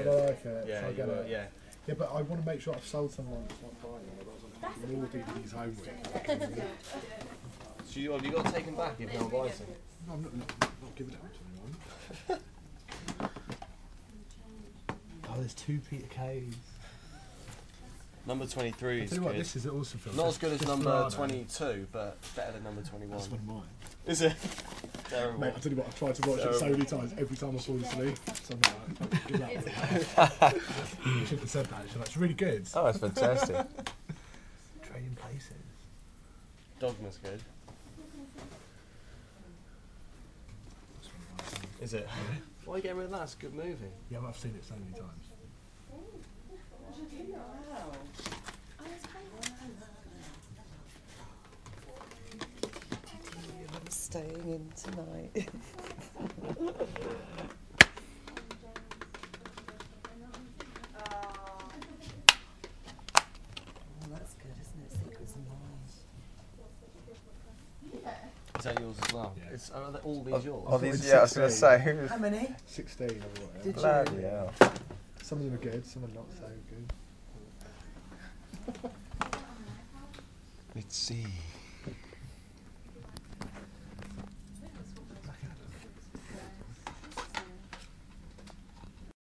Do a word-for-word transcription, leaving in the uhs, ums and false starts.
good. But I like it. Yeah, so I you get will, it. yeah. Yeah, but I want to make sure I've sold someone that's not buying it. I've got more D V Ds home with. So you, have you got to take them back if no one buys them? No, I'm not, not, not giving it out to anyone. Oh, there's two Peter Kays. Number twenty-three is Tell you good. what, this is also filmed. Not as good as This number Verano. twenty-two, but better than number twenty-one. That's one of mine. Is it? Terrible. Mate, I tell you what, I've tried to watch Terrible. it so many times. Every time I fall asleep, so no, I can't give that. I should have said that. Actually, that's really good. Oh, that's fantastic. Trading Places. Dogma's good. Is it? Why are you getting rid of that? It's a good movie. Yeah, but I've seen it so many times. I'm staying in tonight. Oh, that's good, isn't it? Secrets and Lies. Is that yours as well? Yeah. It's, are they- all these yours? Oh, these, yeah, I was going to say, who's How many? sixteen or whatever. Did you? bloody hell. Some of them are good, some are not so good. Let's see.